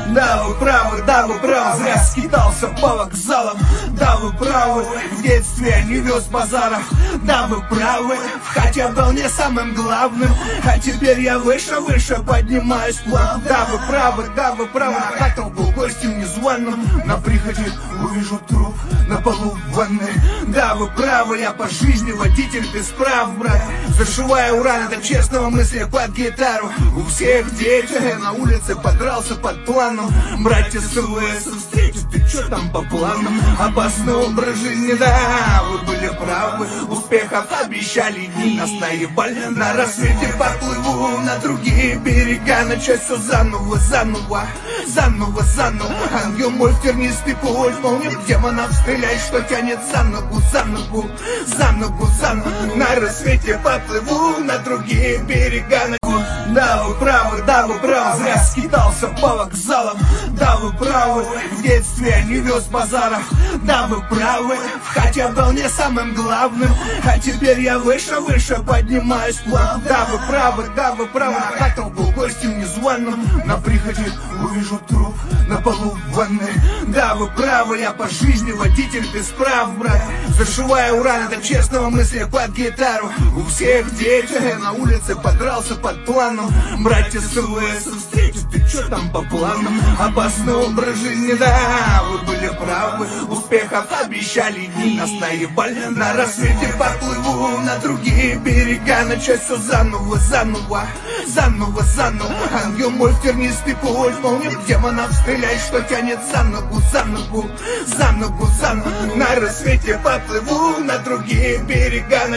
Да, вы правы, зря скитался по вокзалам. Да, вы правы, в детстве я не вез базаров. Да, вы правы, в хате был не самым главным. А теперь я выше, поднимаюсь плавно. Да, вы правы, на толпу гостем незваным. На приходе увижу труп на полу в ванной. Да, вы правы, я по жизни водитель без прав, брат. Зашиваю раны до честного мысли под гитару. У всех дети на улице подрался под планом. Братья с ЛВС встретят, ты чё там по планам? Опасный образ жизни, да, вы были правы. Успехов обещали дни, нас наебали. На рассвете поплыву на другие берега. Начать все заново. Ангел мой в тернистый путь, молния демонов стрелять, что тянет за ногу. На рассвете поплыву на другие берега. Да, вы правы, зря скитался по вокзалам. Да, вы правы, в детстве я не вез базаров. Да, вы правы, в хате был не самым главным. А теперь я выше, поднимаюсь плавно. Да, вы правы, на толпу гостем незваным. На приходе увижу труп на полу в ванной. Да, вы правы, я по жизни водитель без прав, брат. Зашиваю раны до честного мысли под гитару. У всех дети на улице подрался под планом. Братья с ЛВС встретят, ты чё там по планам? Опасный образ жизни, да, вы были правы. Успехов обещали дни, нас наебали. На рассвете поплыву на другие берега. Начать все заново. Ангел мой в тернистый путь, молния демонов стрелять, что тянет за ногу. На рассвете поплыву на другие берега.